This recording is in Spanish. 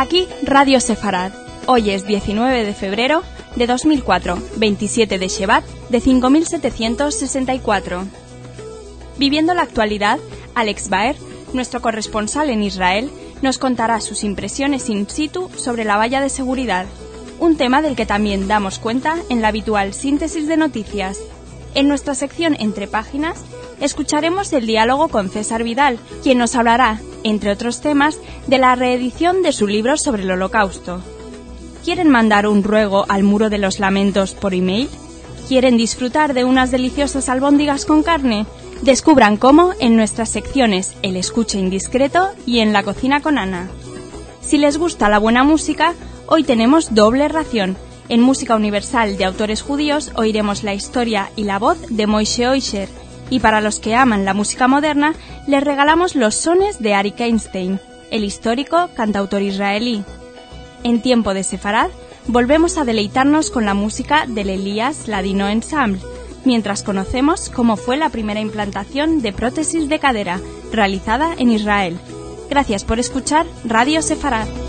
Aquí Radio Sefarad. Hoy es 19 de febrero de 2004, 27 de Shevat de 5764. Viviendo la actualidad, Alex Baer, nuestro corresponsal en Israel, nos contará sus impresiones in situ sobre la valla de seguridad, un tema del que también damos cuenta en la habitual síntesis de noticias. En nuestra sección Entre Páginas, escucharemos el diálogo con César Vidal, quien nos hablará, entre otros temas, de la reedición de su libro sobre el Holocausto. ¿Quieren mandar un ruego al Muro de los Lamentos por email? ¿Quieren disfrutar de unas deliciosas albóndigas con carne? Descubran cómo en nuestras secciones El Escuche Indiscreto y En la Cocina con Ana. Si les gusta la buena música, hoy tenemos doble ración. En Música Universal de autores judíos oiremos la historia y la voz de Moishe Oisher, y para los que aman la música moderna, les regalamos los sones de Arik Einstein, el histórico cantautor israelí. En tiempo de Sefarad, volvemos a deleitarnos con la música del Elías Ladino Ensemble, mientras conocemos cómo fue la primera implantación de prótesis de cadera realizada en Israel. Gracias por escuchar Radio Sefarad.